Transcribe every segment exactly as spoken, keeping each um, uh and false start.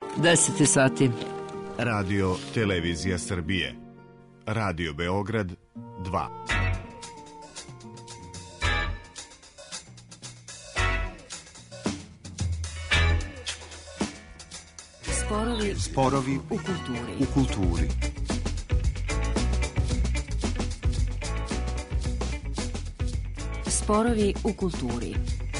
deset sati. Radio Televizija Srbije. Radio Beograd dva. Sporovi, Sporovi u kulturi. u kulturi. Sporovi u kulturi.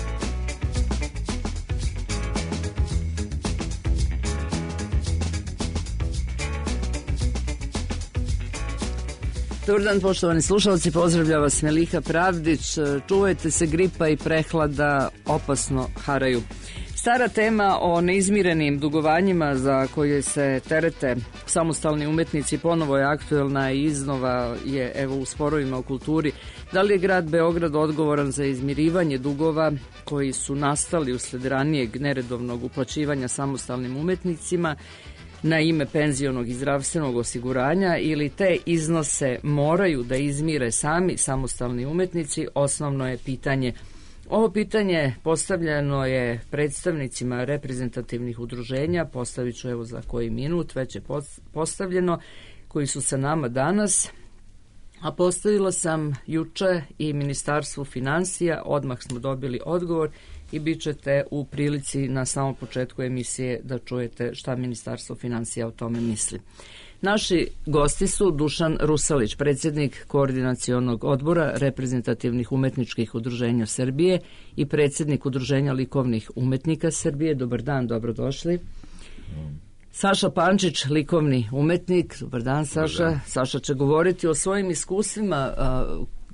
Dobar dan, poštovani slušalci, pozdravlja vas Melika Pravdić. Čuvajte se, gripa i prehlada opasno haraju. Stara tema o neizmirenim dugovanjima za koje se terete samostalni umetnici ponovo je aktuelna i iznova je evo u sporovima o kulturi. Da li je grad Beograd odgovoran za izmirivanje dugova koji su nastali usled ranijeg neredovnog uplaćivanja samostalnim umetnicima na ime penzionog i zdravstvenog osiguranja, ili te iznose moraju da izmire sami samostalni umetnici? Osnovno je pitanje. Ovo pitanje postavljeno je predstavnicima reprezentativnih udruženja, postavit ću evo za koji minut, već je postavljeno, koji su sa nama danas, a postavila sam juče i Ministarstvu finansija, odmah smo dobili odgovor i bit ćete u prilici na samom početku emisije da čujete šta Ministarstvo finansija o tome misli. Naši gosti su Dušan Rusalić, predsjednik Koordinacionog odbora reprezentativnih umetničkih udruženja Srbije i predsjednik Udruženja likovnih umetnika Srbije. Dobar dan, dobrodošli. Saša Pančić, likovni umetnik. Dobar dan, Saša. Dobar dan. Saša će govoriti o svojim iskustvima a,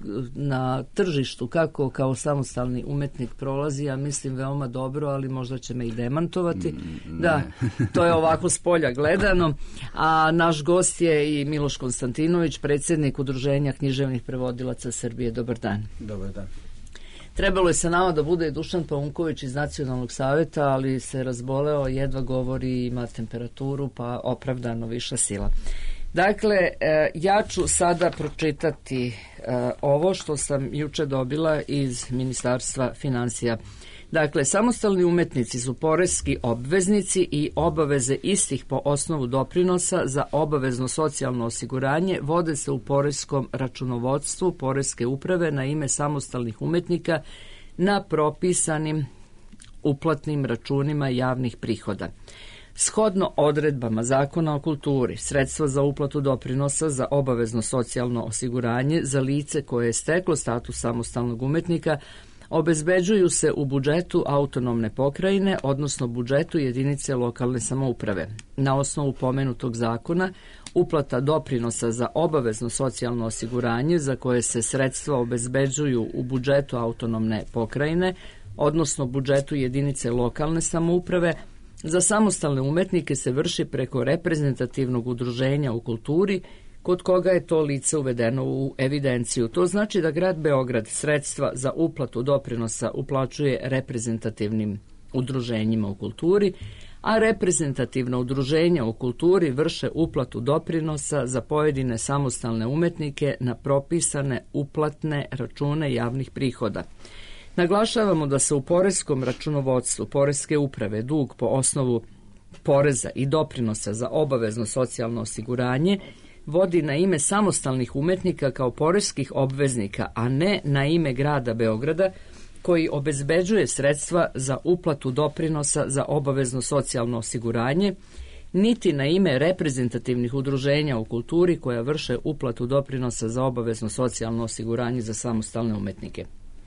na tržištu, kako kao samostalni umetnik prolazi, ja mislim veoma dobro, ali možda će me i demantovati. Mm, da, to je ovako s polja gledano. A naš gost je i Miloš Konstantinović, predsjednik Udruženja književnih prevodilaca Srbije. Dobar dan. Dobar dan. Trebalo je sa nama da bude Dušan Paunković iz Nacionalnog saveta, ali se razboleo, jedva govori, ima temperaturu, pa opravdano viša sila. Dakle, ja ću sada pročitati ovo što sam juče dobila iz Ministarstva finansija. Dakle, samostalni umetnici su poreski obveznici i obaveze istih po osnovu doprinosa za obavezno socijalno osiguranje vode se u poreskom računovodstvu Poreske uprave na ime samostalnih umetnika na propisanim uplatnim računima javnih prihoda. Shodno odredbama Zakona o kulturi, sredstva za uplatu doprinosa za obavezno socijalno osiguranje za lice koje je steklo status samostalnog umetnika obezbeđuju se u budžetu autonomne pokrajine, odnosno budžetu jedinice lokalne samouprave. Na osnovu pomenutog zakona, uplata doprinosa za obavezno socijalno osiguranje za koje se sredstva obezbeđuju u budžetu autonomne pokrajine, odnosno budžetu jedinice lokalne samouprave, za samostalne umetnike se vrši preko reprezentativnog udruženja u kulturi, kod koga je to lice uvedeno u evidenciju. To znači da grad Beograd sredstva za uplatu doprinosa uplaćuje reprezentativnim udruženjima u kulturi, a reprezentativna udruženja u kulturi vrše uplatu doprinosa za pojedine samostalne umetnike na propisane uplatne račune javnih prihoda. Naglašavamo da se u poreskom računovodstvu Poreske uprave dug po osnovu poreza i doprinosa za obavezno socijalno osiguranje vodi na ime samostalnih umetnika kao poreskih obveznika, a ne na ime grada Beograda, koji obezbeđuje sredstva za uplatu doprinosa za obavezno socijalno osiguranje, niti na ime reprezentativnih udruženja u kulturi koja vrše uplatu doprinosa za obavezno socijalno osiguranje za samostalne umetnike.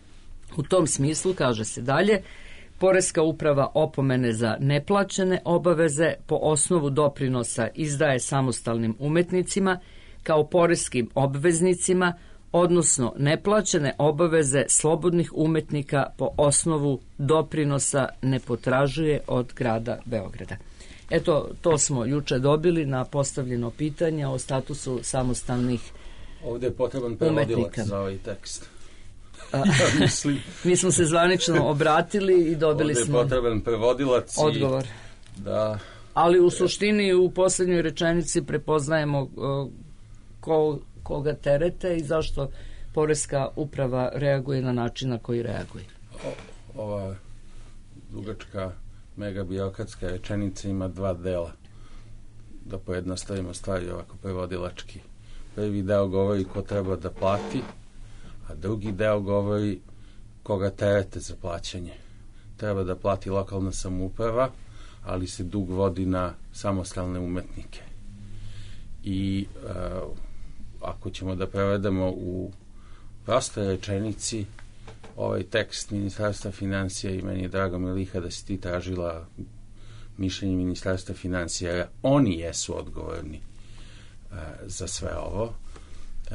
U tom smislu, kaže se dalje, Poreska uprava opomene za neplaćene obaveze po osnovu doprinosa izdaje samostalnim umetnicima kao poreskim obveznicima, odnosno neplaćene obaveze slobodnih umetnika po osnovu doprinosa ne potražuje od grada Beograda. Eto, to smo juče dobili na postavljeno pitanje o statusu samostalnih umetnika. Ovdje je potreban prevodilac za ovaj tekst. Ja mislim. Mi smo se zvanično obratili i dobili smo ovdje je potreban prevodilac odgovor. I da, ali u suštini u posljednjoj rečenici prepoznajemo uh, ko, koga terete i zašto Poreska uprava reaguje na način na koji reaguje. O, ova dugačka megabirokratska rečenica ima dva dela. Da pojednostavimo stvari ovako prevodilački. Prvi deo govori ko treba da plati, a drugi deo govori koga terete za plaćanje. Treba da plati lokalna samouprava, ali se dug vodi na samostalne umetnike. I uh, ako ćemo da prevedemo u prostoj rečenici, ovaj tekst Ministarstva financija, i meni je drago, Miliha, da si ti tražila mišljenje Ministarstva financija, jer oni jesu odgovorni uh, za sve ovo. Uh,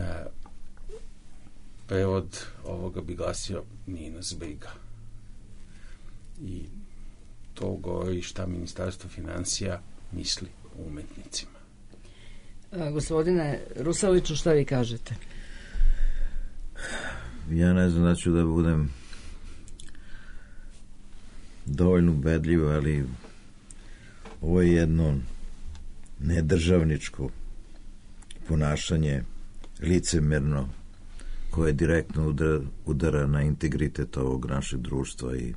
prevod ovoga bi glasio nije nas briga. I to govori šta Ministarstvo financija misli o umetnicima. A, gospodine Rusaliću, šta vi kažete? Ja ne znam da ću da budem dovoljno ubedljiv, ali ovo je jedno nedržavničko ponašanje, licemerno, koje direktno udara, udara na integritet ovog našeg društva i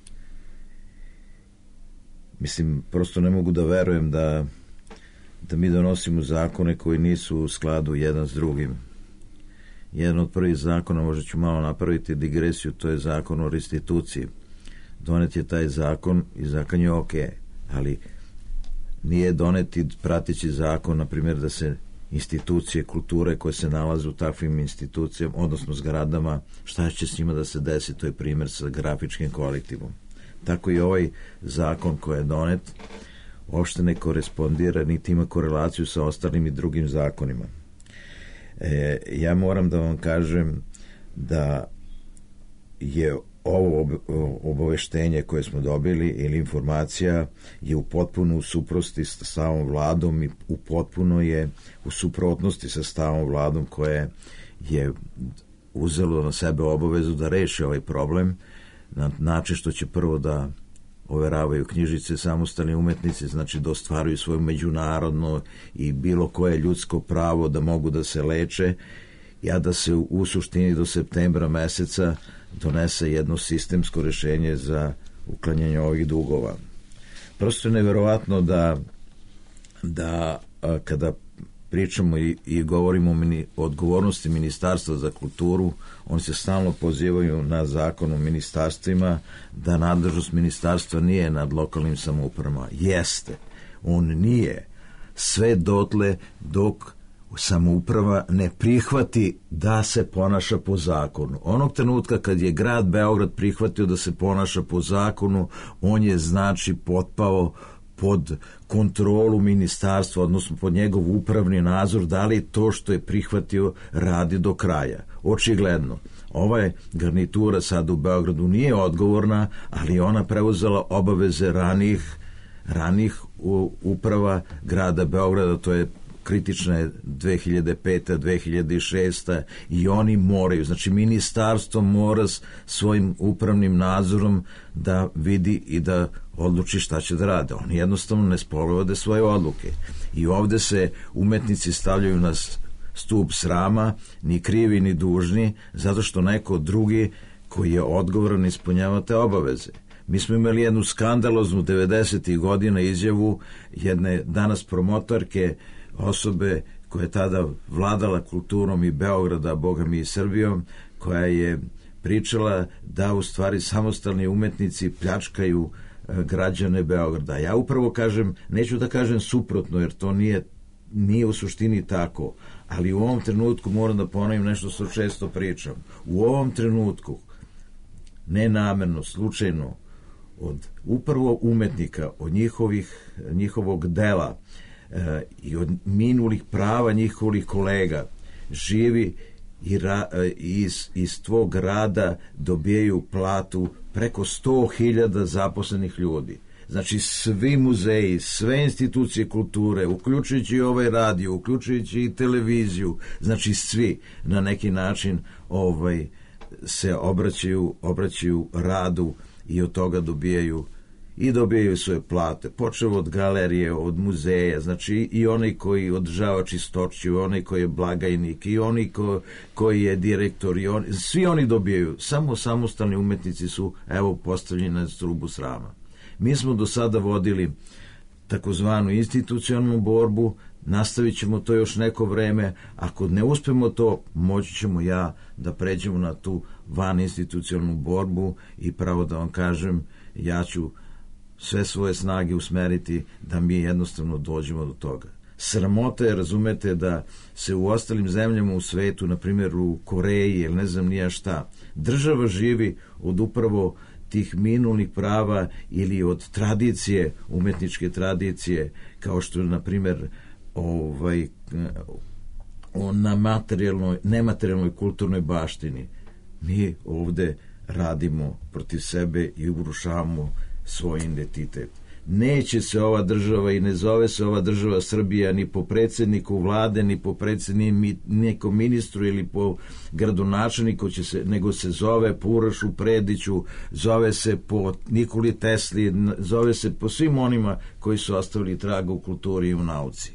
mislim, prosto ne mogu da verujem da da mi donosimo zakone koji nisu u skladu jedan s drugim. Jedan od prvih zakona, možda ću malo napraviti digresiju, to je zakon o restituciji. Donet je taj zakon i zakon je ok, ali nije doneti prateći zakon, na primjer, da se institucije kulture koje se nalaze u takvim institucijama, odnosno zgradama, šta će s njima da se desi, to je primjer sa grafičkim kolektivom. Tako i ovaj zakon koji je donet uopšte ne korespondira, niti ima korelaciju sa ostalim i drugim zakonima. E, ja moram da vam kažem da je ovo obaveštenje koje smo dobili ili informacija je u potpuno suprotnosti sa stavom vladom i u potpuno je u suprotnosti sa stavom vladom koje je uzelo na sebe obavezu da reši ovaj problem na način što će prvo da overavaju knjižice samostalni umetnici, znači da ostvaruju svoje međunarodno i bilo koje ljudsko pravo da mogu da se leče, a da se u suštini do septembra meseca donese jedno sistemsko rešenje za uklanjanje ovih dugova. Prosto je neverovatno da, da a, kada pričamo i, i govorimo o, mini, o odgovornosti Ministarstva za kulturu, oni se stalno pozivaju na zakon o ministarstvima, da nadležnost ministarstva nije nad lokalnim samoupravama. Jeste, on nije. Sve dotle dok samouprava ne prihvati da se ponaša po zakonu. Onog trenutka kad je grad Beograd prihvatio da se ponaša po zakonu, on je znači potpao pod kontrolu ministarstva, odnosno pod njegov upravni nadzor, da li to što je prihvatio radi do kraja. Očigledno, ova garnitura sad u Beogradu nije odgovorna, ali ona preuzela obaveze ranih, ranih uprava grada Beograda, to je kritična je dve hiljade pete. dve hiljade šeste. i oni moraju, znači ministarstvo mora svojim upravnim nadzorom da vidi i da odluči šta će da rade. Oni jednostavno ne sprovode svoje odluke. I ovde se umetnici stavljaju na stup srama, ni krivi ni dužni, zato što neko drugi koji je odgovoran ispunjava te obaveze. Mi smo imali jednu skandaloznu devedesetih godina izjavu jedne danas promotorke, osobe koja je tada vladala kulturom i Beograda, boga mi i Srbijom, koja je pričala da u stvari samostalni umetnici pljačkaju građane Beograda. Ja upravo kažem, neću da kažem suprotno, jer to nije, nije u suštini tako, ali u ovom trenutku moram da ponovim nešto što često pričam. U ovom trenutku, nenamerno, slučajno, od upravo umetnika, od njihovih, njihovog dela, i od minulih prava njihovih kolega živi i ra, iz, iz tvog rada dobijaju platu preko sto hiljada zaposlenih ljudi. Znači svi muzeji, sve institucije kulture, uključujući ovaj radio, uključujući i televiziju, znači svi na neki način ovaj, se obraćaju, obraćaju radu i od toga dobijaju i dobijaju svoje plate, počeo od galerije, od muzeja, znači i onaj koji održava čistoću, onaj koji je blagajnik, i onaj ko, koji je direktor, i on, svi oni dobijaju, samo samostalni umetnici su, evo, postavljeni na strubu srama. Mi smo do sada vodili takozvanu institucionalnu borbu, nastavit ćemo to još neko vreme. Ako ne uspemo to, moći ćemo ja da pređemo na tu van institucionalnu borbu i pravo da vam kažem, ja ću sve svoje snage usmeriti da mi jednostavno dođemo do toga. Sramota je, razumete, da se u ostalim zemljama u svetu, na primjer u Koreji ili ne znam nija šta, država živi od upravo tih minulnih prava ili od tradicije, umetničke tradicije, kao što je, na primjer, ovaj, na materijalnoj, nematerijalnoj kulturnoj baštini. Mi ovde radimo protiv sebe i urušavamo svoj identitet. Neće se ova država i ne zove se ova država Srbija ni po predsjedniku vlade, ni po predsjedniku, nekom ministru ili po gradonačelniku, će se, nego se zove po Urašu Prediću, zove se po Nikoli Tesli, zove se po svim onima koji su ostavili traga u kulturi i u nauci.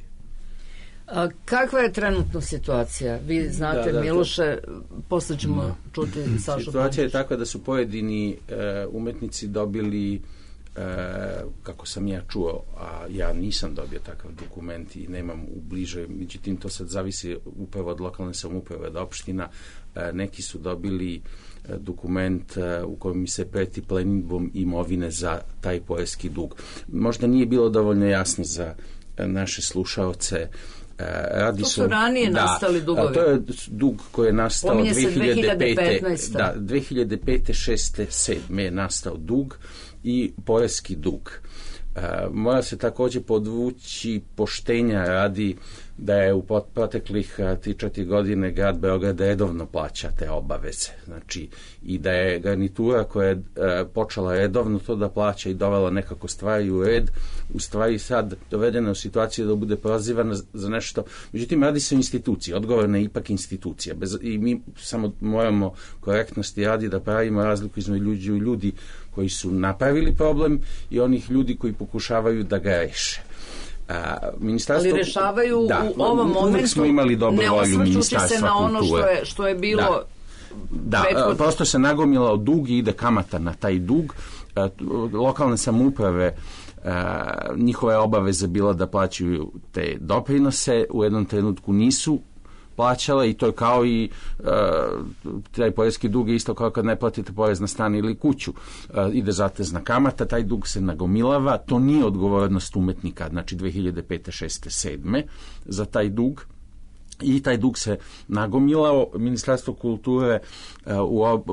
A kakva je trenutno situacija? Vi znate, da, da, Miloše, to... posle ćemo no. čuti Sašu. Situacija je takva da su pojedini uh, umetnici dobili, uh, kako sam ja čuo, a ja nisam dobio takav dokument i nemam u bližoj, međutim to sad zavisi upravo od lokalne samouprave, od opština. Uh, neki su dobili uh, dokument uh, u kojem mi se preti plenidbom imovine za taj poreski dug. Možda nije bilo dovoljno jasno za uh, naše slušaoce. Radi to su su, ranije da, nastali dugovi. To je dug koji je nastao dve hiljade petnaeste. Da, dve hiljade pete, šeste, sedme je nastao dug i poreski dug. Uh, mora se također podvući poštenja radi da je u proteklih tri četiri godine grad Beograd redovno plaća te obaveze. Znači, i da je garnitura koja je uh, počela redovno to da plaća i dovela nekako stvari u red, u stvari sad dovedena u situaciju da bude prozivana za nešto. Međutim, radi se o instituciji, odgovorna je ipak institucija. Bez, I mi samo moramo korektnosti radi da pravimo razliku između ljudi i ljudi koji su napravili problem i onih ljudi koji pokušavaju da ga reše. A, ministarstvo, ali rešavaju da, u ovom momentu, smo imali dobru volju Ministarstva se na ono što je, što je bilo da, da prosto se nagomilao dug i ide kamata na taj dug. A, lokalne samouprave, a, njihove obaveze bila da plaćaju te doprinose, u jednom trenutku nisu plaćala i to je kao i uh, taj poreski dug je isto kao kad ne platite porez na stan ili kuću. Uh, ide zatezna kamata, taj dug se nagomilava, to nije odgovornost umetnika, znači dve hiljade pete, šeste, sedme za taj dug. I taj dug se nagomilao. Ministarstvo kulture uh, u ob,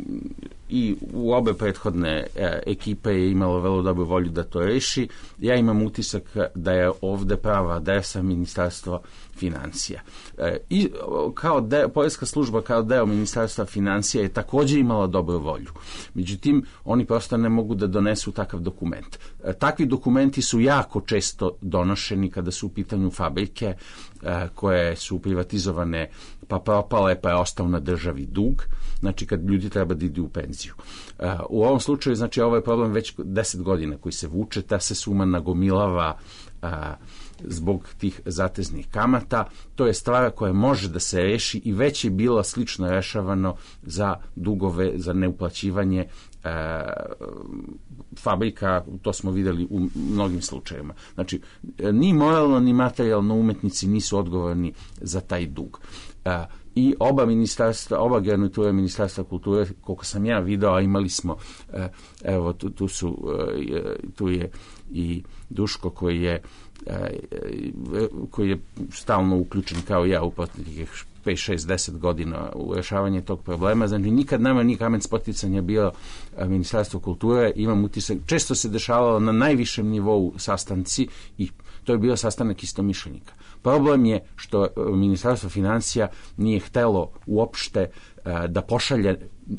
i u obe prethodne uh, ekipe je imalo vrlo dobru volju da to reši. Ja imam utisak da je ovde prava adresa Ministarstvo financija. E, i kao deo, poreska služba kao deo Ministarstva financija je također imala dobru volju. Međutim, oni prosto ne mogu da donesu takav dokument. E, takvi dokumenti su jako često donošeni kada su u pitanju fabrike e, koje su privatizovane pa propale, pa je ostao na državi dug, znači kad ljudi treba da idu u penziju. E, u ovom slučaju, znači, ovo je problem već deset godina koji se vuče, ta se suma nagomilava a, zbog tih zateznih kamata. To je stvar koja može da se reši i već je bilo slično rešavano za dugove, za neuplaćivanje e, fabrika, to smo videli u mnogim slučajevima. Znači, ni moralno, ni materijalno umetnici nisu odgovorni za taj dug. E, I oba ministarstva, oba garnitura Ministarstva kulture, koliko sam ja video, a imali smo, e, evo, tu, tu, su, e, tu je i Duško koji je koji je stalno uključen kao ja u proteklih pet, šest, deset godina u rešavanje tog problema. Znači, nikad nama nije kamen spoticanja bio Ministarstvo kulture. Imam utisak, često se dešavalo na najvišem nivou sastanci i to je bio sastanak istomišljenika. Problem je što Ministarstvo financija nije htelo uopšte da pošalje.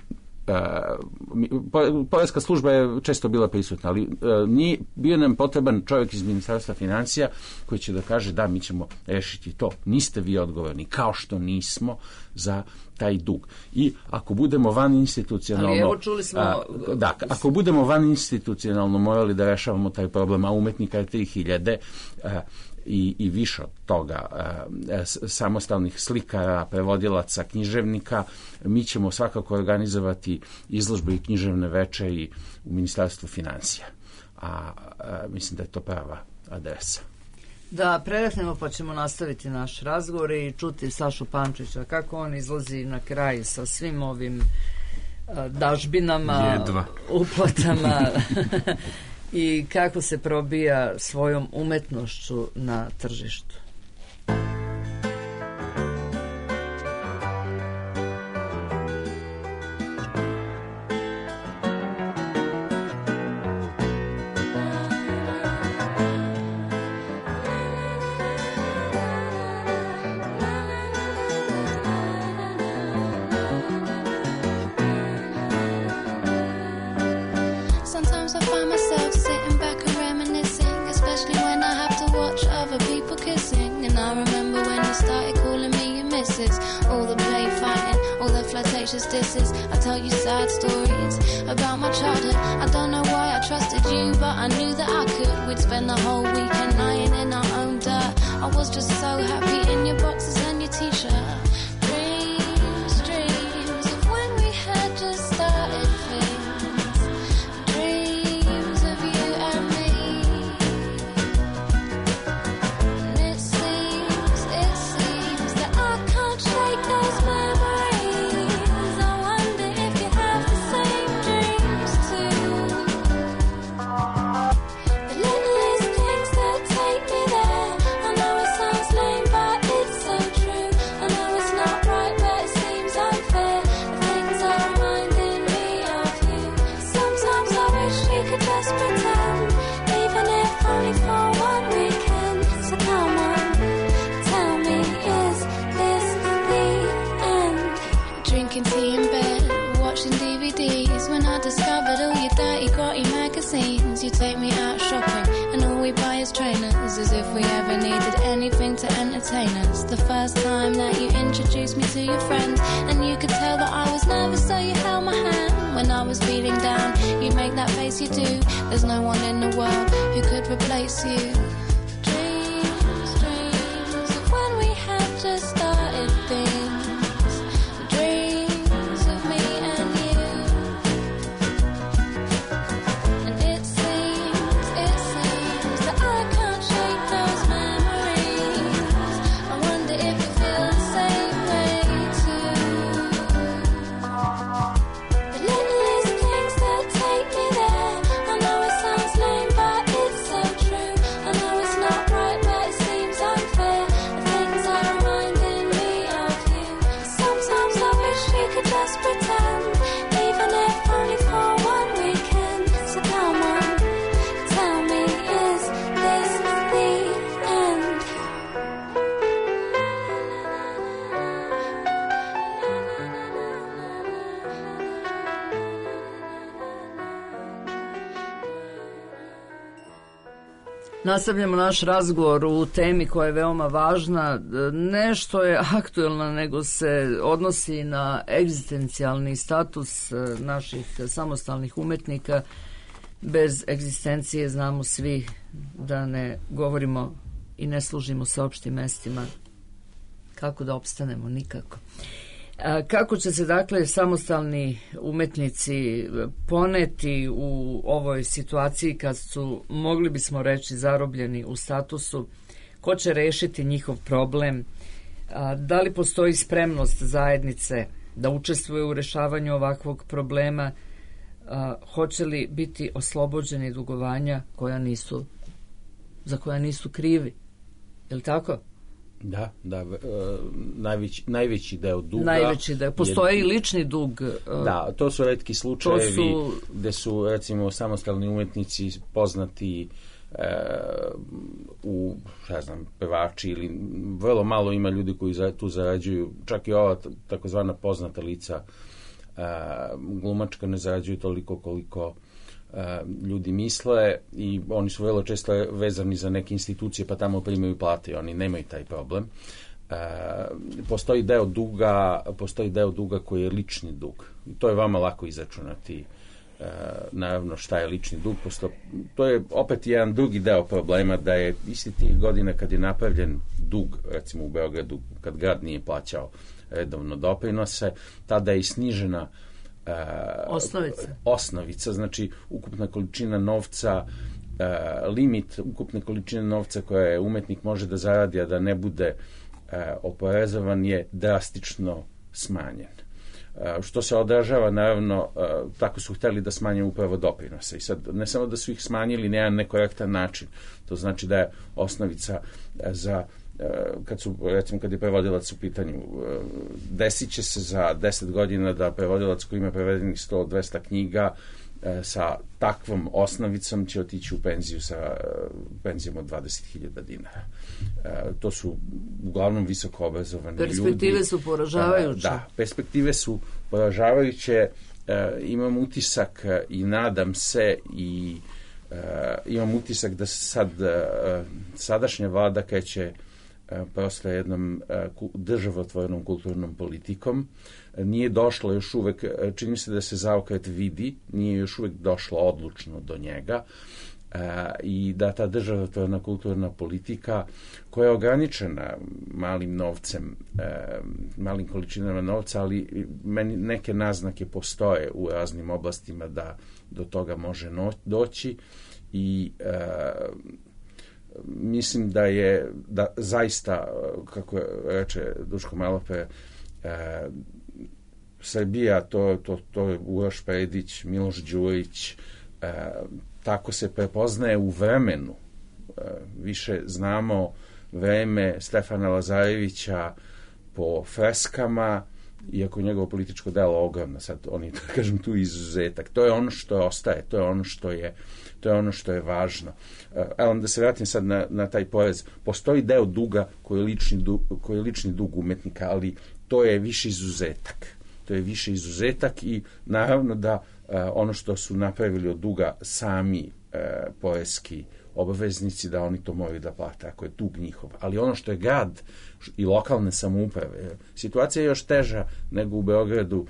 Uh, poreska služba je često bila prisutna, ali uh, nije bio nam potreban čovjek iz Ministarstva financija koji će da kaže da, mi ćemo rešiti to. Niste vi odgovorni, kao što nismo za taj dug. I ako budemo van institucionalno, ali evo čuli smo, uh, da, ako budemo van institucionalno morali da rešavamo taj problem, a umetnika je tri hiljade, uh, I, i više od toga, e, samostalnih slikara, prevodilaca, književnika, mi ćemo svakako organizovati izložbe i književne večeri u Ministarstvu financija. a, a mislim da je to prava adresa. Da predahnemo pa ćemo nastaviti naš razgovor i čuti Sašu Pančića kako on izlazi na kraj sa svim ovim a, dažbinama, jedva uplatama i kako se probija svojom umetnošću na tržištu. Disses. I tell you sad stories about my childhood. I don't know why I trusted you, but I knew that I could. We'd spend the whole weekend lying in our own dirt. I was just so happy in your boxes and your t-shirt. Dreams, dreams of when we had just started things. Dreams of you and me. And it seems, it seems that I can't shake those memories. Discovered all your dirty, grotty magazines. You take me out shopping and all we buy is trainers, as if we ever needed anything to entertain us. The first time that you introduced me to your friends, and you could tell that I was nervous, so you held my hand. When I was feeling down, you make that face you do. There's no one in the world who could replace you. Dreams, dreams of when we had just started things. Nastavljamo naš razgovor u temi koja je veoma važna. Nešto je aktuelna, nego se odnosi na egzistencijalni status naših samostalnih umetnika. Bez egzistencije znamo svi da ne govorimo i ne služimo se opštim mestima. Kako da opstanemo? Nikako. Kako će se dakle samostalni umetnici poneti u ovoj situaciji kad su, mogli bismo reći, zarobljeni u statusu? Ko će rešiti njihov problem? Da li postoji spremnost zajednice da učestvuje u rešavanju ovakvog problema? Hoće li biti oslobođeni dugovanja koja nisu, za koja nisu krivi? Je li tako? Da, da, e, najveći, najveći deo duga... Najveći deo. Postoji i lični dug. E, da, to su retki slučajevi su... gde su, recimo, samostalni umetnici poznati e, u, šta znam, pevači ili vrlo malo ima ljudi koji za, tu zarađuju, čak i ova takozvana poznata lica e, glumačka ne zarađuju toliko koliko ljudi misle i oni su vrlo često vezani za neke institucije pa tamo primaju plate i oni nemaju taj problem. E, postoji deo duga, postoji deo duga koji je lični dug. To je vama lako izračunati. E, naravno šta je lični dug. Posto, to je opet jedan drugi deo problema da je isti tih godina kad je napravljen dug, recimo u Beogradu, kad grad nije plaćao redovno doprinose, tada je i snižena Uh, osnovica. osnovica, znači ukupna količina novca limit ukupne količine novca koje umetnik može da zaradi, a da ne bude oporezovan, je drastično smanjen. Što se odražava, naravno, tako su hteli da smanje upravo doprinose. I sad, ne samo da su ih smanjili na jedan nekorektan način, to znači da je osnovica za, kad su, recimo, kad je prevodilac u pitanju, desit će se za deset godina da prevodilac koji ima prevedenih sto do dvesta knjiga sa takvom osnovicom će otići u penziju sa penzijom od dvadeset hiljada dinara. To su uglavnom visoko obrazovani ljudi. Perspektive su poražavajuće. Da, perspektive su poražavajuće. Imam utisak i nadam se i imam utisak da se sad sadašnja vlada kreće prosto jednom državotvornom kulturnom politikom. Nije došlo još uvek, čini se da se zaokret vidi, nije još uvek došlo odlučno do njega i da ta državotvorna kulturna politika koja je ograničena malim novcem, malim količinama novca, ali meni neke naznake postoje u raznim oblastima da do toga može doći i mislim da je, da zaista, kako reče Duško malopre, e, Srbija, to, to, to je Uroš Predić, Miloš Đurić, e, tako se prepoznaje u vremenu. E, više znamo vreme Stefana Lazarevića po freskama, iako njegovo političko delo ogromno, sad on je, kažem, tu izuzetak. To je ono što ostaje, to je ono što je, to je ono što je važno. Evo, da se vratim sad na, na taj porez. Postoji deo duga koji je lični dug, koji je lični dug umetnika, ali to je više izuzetak. To je više izuzetak i naravno da ono što su napravili od duga sami porezki obaveznici, da oni to moraju da plate, ako je dug njihov. Ali ono što je grad i lokalne samouprave, situacija je još teža nego u Beogradu,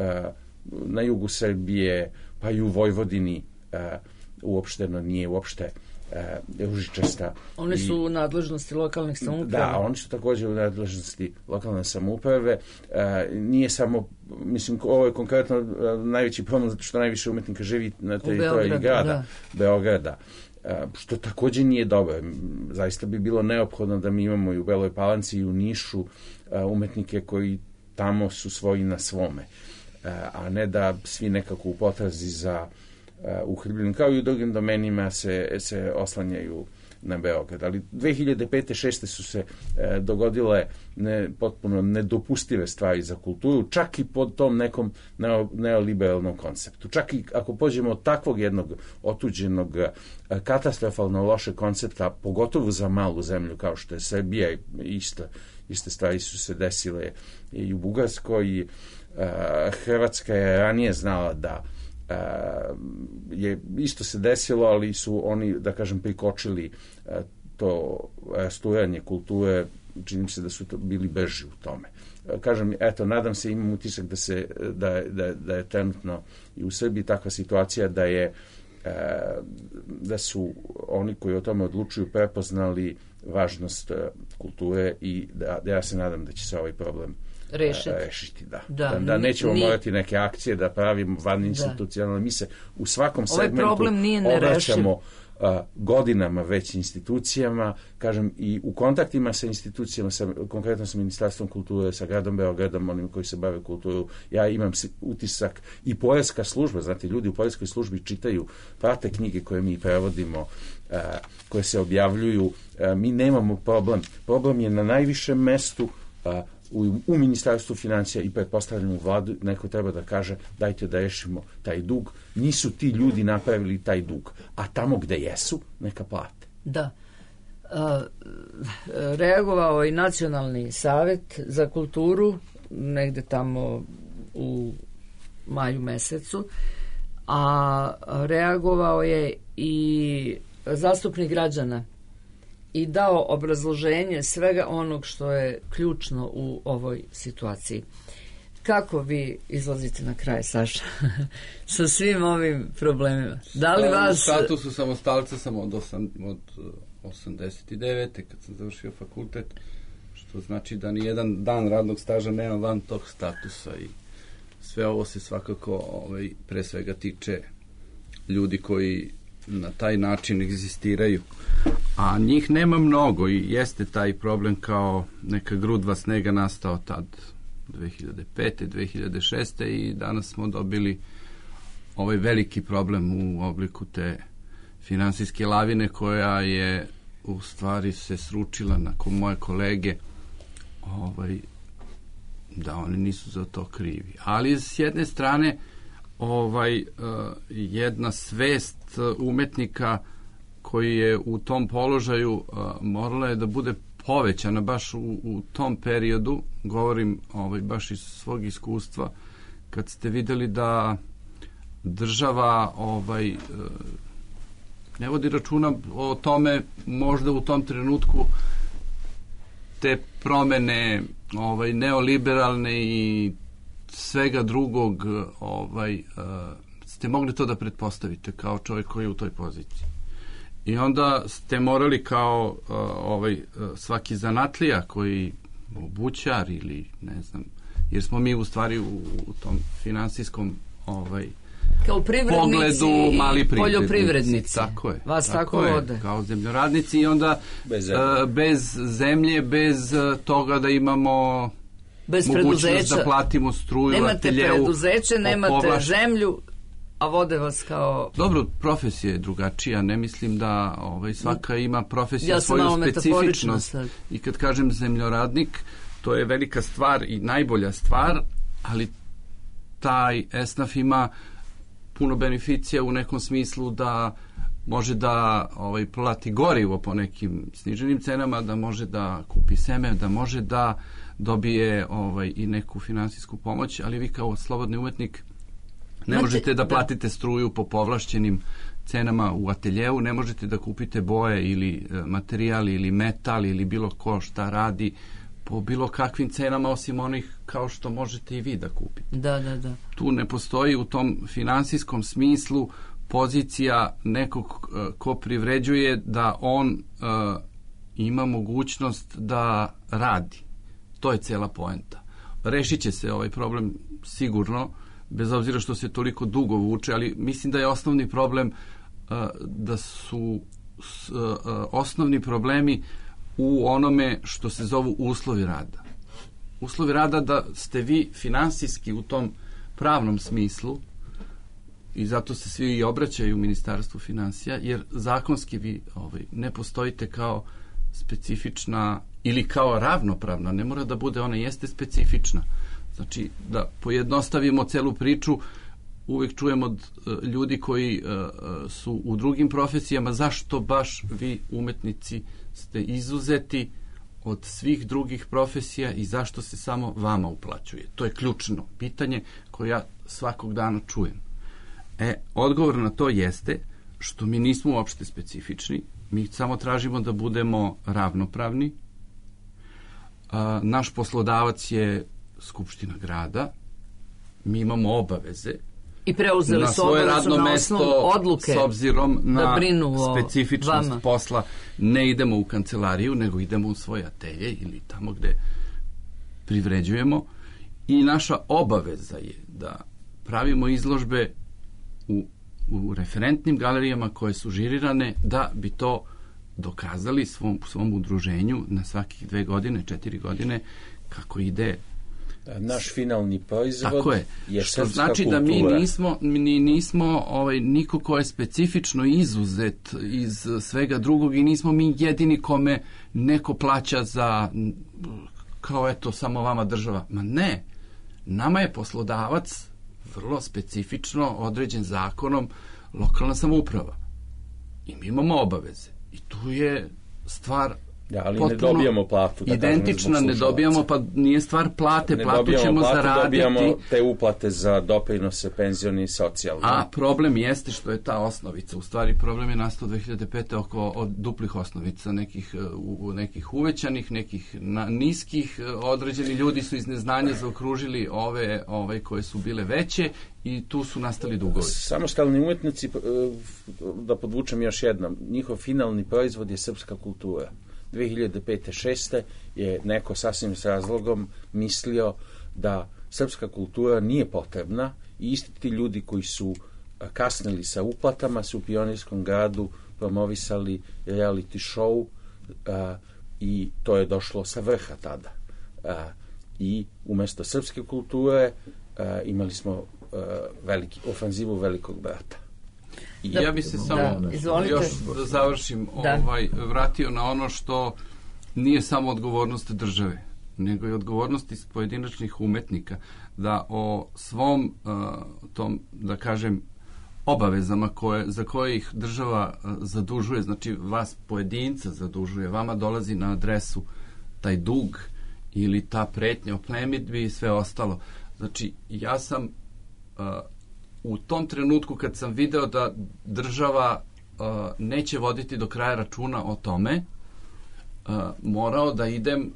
na jugu Srbije, pa i u Vojvodini uopšteno nije uopšte ružičasta. Oni su u nadležnosti lokalnih samouprave. Da, oni su također u nadležnosti lokalne samouprave. Nije samo, mislim, ovo je konkretno najveći problem, zato što najviše umetnika živi na teritoriji grada, da. Beograda. Što također nije dobro. Zaista bi bilo neophodno da mi imamo i u Beloj Palanci i u Nišu umetnike koji tamo su svoji na svome, a ne da svi nekako u potrazi za uhljebljenim, kao i u drugim domenima se, se oslanjaju na Beograd. Ali dve hiljade pete šeste su se e, dogodile ne, potpuno nedopustive stvari za kulturu, čak i pod tom nekom neo, neoliberalnom konceptu. Čak i ako pođemo od takvog jednog otuđenog e, katastrofalno loše koncepta, pogotovo za malu zemlju kao što je Srbija, isto, iste stvari su se desile i u Bugarskoj i e, Hrvatska je ranije znala da Uh, je isto se desilo, ali su oni, da kažem, prikočili uh, to rasturanje kulture, čini se da su to bili brži u tome. Uh, kažem, eto, nadam se, imam utisak da se da, da, da je trenutno i u Srbiji takva situacija da je uh, da su oni koji o tome odlučuju prepoznali važnost uh, kulture i da, da ja se nadam da će se ovaj problem Rešiti. rešiti, da. Da, da, da nećemo ni, morati neke akcije da pravimo van institucionalne. Mi se u svakom segmentu obraćamo uh, godinama već institucijama, kažem, i u kontaktima sa institucijama, sa, konkretno sa Ministarstvom kulture, sa gradom Beogradom, onim koji se bave kulturu. Ja imam utisak i poreska služba, znate, ljudi u poreskoj službi čitaju, prate knjige koje mi prevodimo, uh, koje se objavljuju. Uh, mi nemamo problem. Problem je na najvišem mestu uh, U, u Ministarstvu financija i pretpostavljamo u vladu, neko treba da kaže dajte da rešimo taj dug. Nisu ti ljudi napravili taj dug, a tamo gde jesu, neka plate. Da. A, reagovao i Nacionalni savet za kulturu negde tamo u maju mesecu, a reagovao je i zastupnik građana i dao obrazloženje svega onog što je ključno u ovoj situaciji. Kako vi izlazite na kraj, Saša, sa svim ovim problemima? Da li vas... U statusu samostalca sam od, osam, od osamdeset devete kad sam završio fakultet, što znači da ni jedan dan radnog staža nema van tog statusa i sve ovo se svakako ovaj, pre svega tiče ljudi koji na taj način egzistiraju. A njih nema mnogo i jeste taj problem kao neka grudva snega nastao tad dve hiljade pete. dve hiljade šeste. i danas smo dobili ovaj veliki problem u obliku te finansijske lavine koja je u stvari se sručila nakon moje kolege ovaj, da oni nisu za to krivi. Ali s jedne strane ovaj, uh, jedna svest umetnika koji je u tom položaju uh, morala je da bude povećana baš u, u tom periodu, govorim ovaj, baš iz svog iskustva, kad ste videli da država ovaj, uh, ne vodi računa o tome, možda u tom trenutku te promene ovaj, neoliberalne i svega drugog ovaj, uh, ste mogli to da pretpostavite kao čovjek koji je u toj poziciji. I onda ste morali kao uh, ovaj, uh, svaki zanatlija koji obućar ili ne znam, jer smo mi u stvari u, u tom finansijskom ovaj, kao privrednici pogledu mali i poljoprivrednici. Tako je. Vas tako, tako vode. Je, kao zemljoradnici i onda bez zemlje, uh, bez, zemlje, bez uh, toga da imamo bez mogućnost da platimo struju, nemate ateljevu, preduzeće, nemate povlaš... zemlju, a vode vas kao... Dobro, profesija je drugačija, ne mislim da ovaj, svaka ima profesija ja svoju specifičnost. I kad kažem zemljoradnik, to je velika stvar i najbolja stvar, ali taj esnaf ima puno beneficija u nekom smislu da može da ovaj, plati gorivo po nekim sniženim cenama, da može da kupi seme, da može da dobije ovaj, i neku finansijsku pomoć, ali vi kao slobodni umetnik ne Mate, možete da platite struju po povlašćenim cenama u ateljevu, ne možete da kupite boje ili e, materijal ili metal ili bilo ko šta radi po bilo kakvim cenama osim onih kao što možete i vi da kupite. Da, da, da. Tu ne postoji u tom finansijskom smislu pozicija nekog e, ko privređuje da on e, ima mogućnost da radi. To je cela poenta. Rešit će se ovaj problem sigurno, bez obzira što se toliko dugo vuče, ali mislim da je osnovni problem uh, da su uh, osnovni problemi u onome što se zovu uslovi rada. Uslovi rada da ste vi finansijski u tom pravnom smislu i zato se svi i obraćaju u Ministarstvu finansija, jer zakonski vi ovaj, ne postojite kao specifična ili kao ravnopravna, ne mora da bude, ona jeste specifična. Znači, da pojednostavimo celu priču, uvijek čujemo od uh, ljudi koji uh, su u drugim profesijama, zašto baš vi umetnici ste izuzeti od svih drugih profesija i zašto se samo vama uplaćuje. To je ključno pitanje koje ja svakog dana čujem. E, odgovor na to jeste što mi nismo uopšte specifični, mi samo tražimo da budemo ravnopravni. Uh, naš poslodavac je Skupština grada, mi imamo obaveze i preuzeli na svoje radno mesto odluke s obzirom na da brinu specifičnost vama. Posla. Ne idemo u kancelariju, nego idemo u svoje atelje ili tamo gde privređujemo i naša obaveza je da pravimo izložbe u, u referentnim galerijama koje su žirirane da bi to dokazali svom, svom udruženju na svakih dve godine, četiri godine kako ide naš finalni proizvod. Tako je. Je što znači kultura. Da mi nismo, mi nismo ovaj, niko ko je specifično izuzet iz svega drugog i nismo mi jedini kome neko plaća za kao eto samo vama država. Ma ne. Nama je poslodavac vrlo specifično određen zakonom lokalna samouprava. I mi imamo obaveze. I tu je stvar ja, ali ne dobijamo platu. Da identična, ne dobijamo, pa nije stvar plate, ne platu ćemo platu, zaraditi. Dobijamo te uplate za doprinose, penzioni i socijalne. A problem jeste što je ta osnovica. U stvari problem je nastao dve hiljade pete oko od duplih osnovica, nekih, u, nekih uvećanih, nekih na, niskih. Određeni ljudi su iz neznanja zaokružili ove, ove koje su bile veće i tu su nastali dugovi. Samostalni umetnici, da podvučem još jednom, njihov finalni proizvod je srpska kultura. dve hiljade pete šeste je neko sasvim s razlogom mislio da srpska kultura nije potrebna i isti ti ljudi koji su kasnili sa uplatama, su u Pionirskom gradu promovisali reality show a, i to je došlo sa vrha tada. A, I umesto srpske kulture a, imali smo a, veliki, ofanzivu velikog brata. I da, ja bi se samo da, još da završim da. Ovaj, vratio na ono što nije samo odgovornost države, nego i odgovornost iz pojedinačnih umetnika, da o svom uh, tom, da kažem, obavezama koje, za koje ih država uh, zadužuje, znači vas pojedinca zadužuje, vama dolazi na adresu taj dug ili ta pretnja o plemitbi i sve ostalo. Znači, ja sam uh, u tom trenutku kad sam video da država uh, neće voditi do kraja računa o tome, uh, morao da idem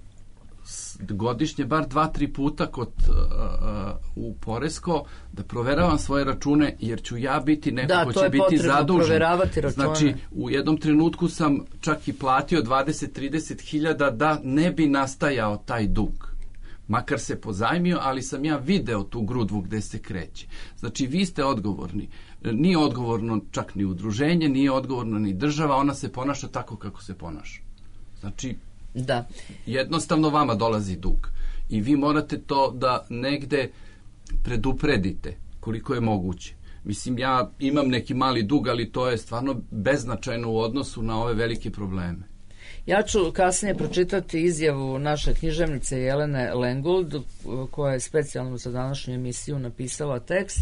godišnje bar dva, tri puta kod, uh, uh, u Poresko da proveravam svoje račune, jer ću ja biti neko da, ko će biti zadužen. Znači, u jednom trenutku sam čak i platio dvadeset do trideset hiljada da ne bi nastajao taj dug. Makar se pozajmio, ali sam ja video tu grudvu gde se kreće. Znači, vi ste odgovorni. Nije odgovorno čak ni udruženje, nije odgovorno ni država, ona se ponaša tako kako se ponaša. Znači, da. Jednostavno vama dolazi dug. I vi morate to da negde predupredite koliko je moguće. Mislim, ja imam neki mali dug, ali to je stvarno beznačajno u odnosu na ove velike probleme. Ja ću kasnije pročitati izjavu naše književnice Jelene Lengold, koja je specijalno za današnju emisiju napisala tekst,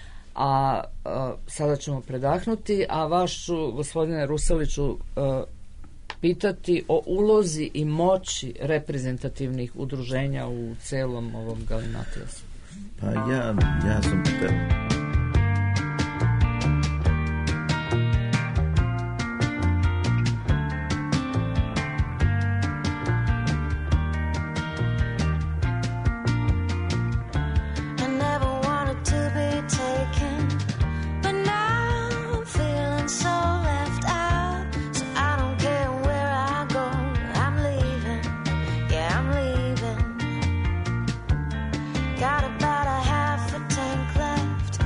a, a sada ćemo predahnuti, a vaš ću, gospodine Rusaliću, a, pitati o ulozi i moći reprezentativnih udruženja u celom ovom galimatijasu. Pa ja, ja sam te... Got about a half a tank left.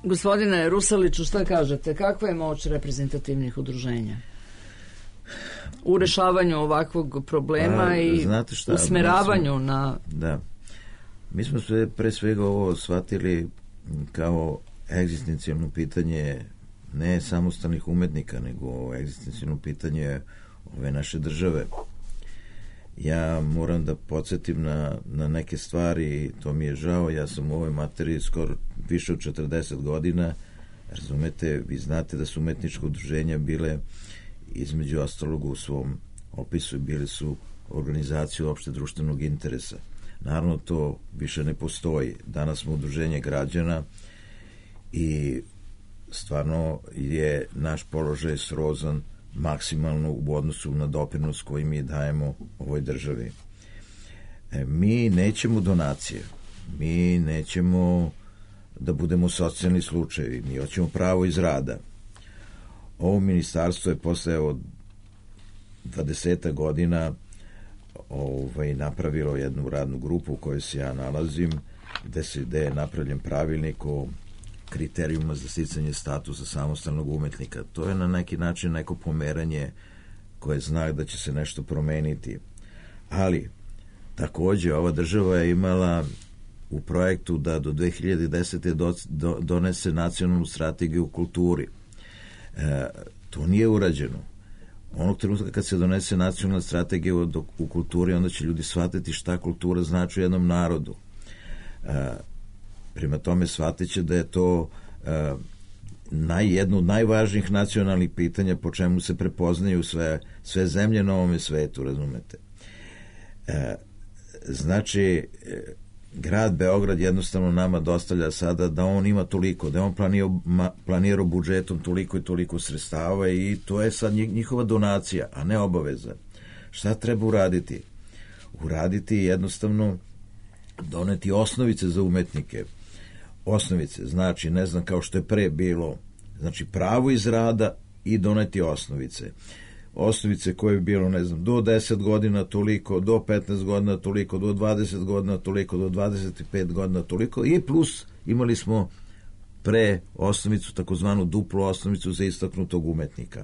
Gospodine Rusaliću, šta kažete? Kakva je moć reprezentativnih udruženja u rešavanju ovakvog problema pa, i šta, usmeravanju smo, na... Da. Mi smo sve, pre svega ovo shvatili kao egzistencijalno pitanje ne samostalnih umetnika, nego egzistencijalno pitanje ove naše države. Ja moram da podsjetim na, na neke stvari, to mi je žao, ja sam u ovoj materiji skoro više od četrdeset godina, razumete, vi znate da su umetnička udruženja bile između ostalog u svom opisu bili su organizaciju opšte društvenog interesa. Naravno to više ne postoji. Danas smo udruženje građana i stvarno je naš položaj srozan maksimalno u odnosu na doprinos koji mi dajemo ovoj državi. E, mi nećemo donacije, mi nećemo da budemo socijalni slučajevi, mi hoćemo pravo iz rada. Ovo ministarstvo je posle od dvadeset godina ovaj, napravilo jednu radnu grupu u kojoj se ja nalazim, gde, se, gde je napravljen pravilnik o kriterijuma za sticanje statusa samostalnog umetnika. To je na neki način neko pomeranje koje znak da će se nešto promeniti. Ali, takođe, ova država je imala u projektu da do dve hiljade desete. Do, do, donese nacionalnu strategiju u kulturi. E, to nije urađeno. Onog trenutka kad se donese nacionalna strategija u, u kulturi, onda će ljudi shvatiti šta kultura znači u jednom narodu. E, prema tome shvatit će da je to e, naj, jedno od najvažnijih nacionalnih pitanja po čemu se prepoznaju sve, sve zemlje na ovome svetu, razumete. E, znači, e, grad Beograd jednostavno nama dostavlja sada da on ima toliko, da on planirao, planirao budžetom toliko i toliko sredstava i to je sad njihova donacija, a ne obaveza. Šta treba uraditi? Uraditi jednostavno doneti osnovice za umetnike. Osnovice, znači, ne znam, kao što je pre bilo, znači pravo iz rada i doneti osnovice. Osnovice koje bi bilo, ne znam, do deset godina toliko, do petnaest godina toliko, do dvadeset godina toliko, do dvadeset pet godina toliko i plus imali smo pre osnovicu, takozvanu duplu osnovicu za istaknutog umetnika.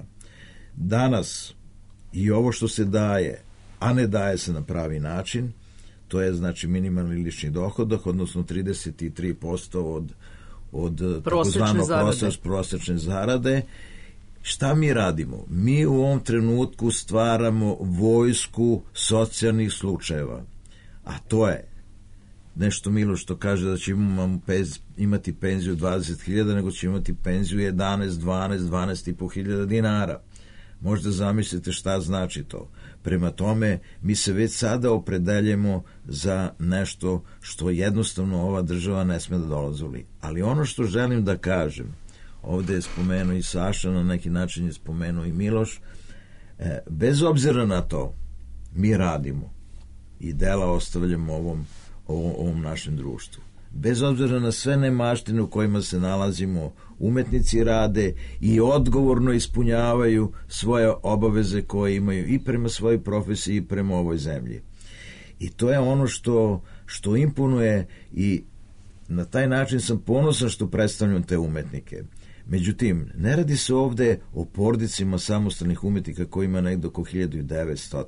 Danas i ovo što se daje, a ne daje se na pravi način, to je znači minimalni lični dohodak, odnosno trideset tri posto od, od takozvanog prosječne, prosječne zarade. Šta mi radimo? Mi u ovom trenutku stvaramo vojsku socijalnih slučajeva. A to je nešto Miloš što kaže da će imamo pez, imati penziju dvadeset hiljada, nego će imati penziju jedanaest, dvanaest, dvanaest i po hiljada dinara. Možda zamislite šta znači to. Prema tome, mi se već sada opredeljemo za nešto što jednostavno ova država ne sme da dolazuli. Ali ono što želim da kažem, ovde je spomenuo i Saša, na neki način je spomenuo i Miloš, e, bez obzira na to, mi radimo i dela ostavljamo ovom, ovom, ovom našem društvu. Bez obzira na sve nemaštine u kojima se nalazimo, umetnici rade i odgovorno ispunjavaju svoje obaveze koje imaju i prema svojoj profesiji i prema ovoj zemlji. I to je ono što, što imponuje i na taj način sam ponosan što predstavljam te umetnike. Međutim, ne radi se ovde o porodicima samostalnih umetnika koji ima negdje oko hiljadu devetsto.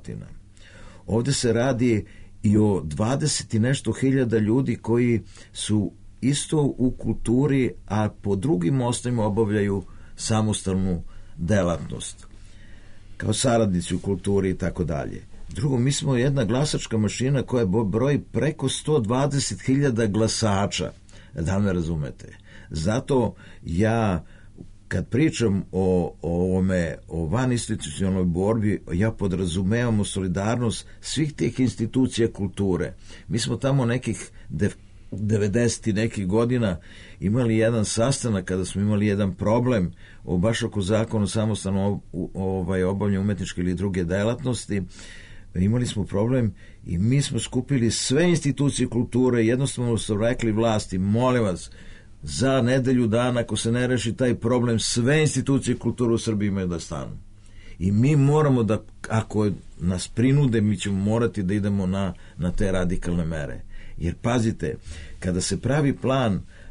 Ovde se radi i o dvadeset i nešto hiljada ljudi koji su isto u kulturi, a po drugim osnovima obavljaju samostalnu delatnost, kao saradnici u kulturi i tako dalje. Drugo, mi smo jedna glasačka mašina koja broji preko sto dvadeset hiljada glasača, da me razumete. Zato ja, kad pričam o, o ovome, o vaninstitucionalnoj borbi, ja podrazumevamo solidarnost svih tih institucija kulture. Mi smo tamo nekih devedesetih nekih godina imali jedan sastanak kada smo imali jedan problem o baš oko zakonu samostalno ovaj, obavljanju umetničke ili druge delatnosti. Imali smo problem i mi smo skupili sve institucije kulture, jednostavno su rekli vlasti, molim vas, za nedelju dana, ako se ne reši taj problem, sve institucije kulture u Srbiji imaju da stanu. I mi moramo da, ako nas prinude, mi ćemo morati da idemo na, na te radikalne mere. Jer pazite, kada se pravi plan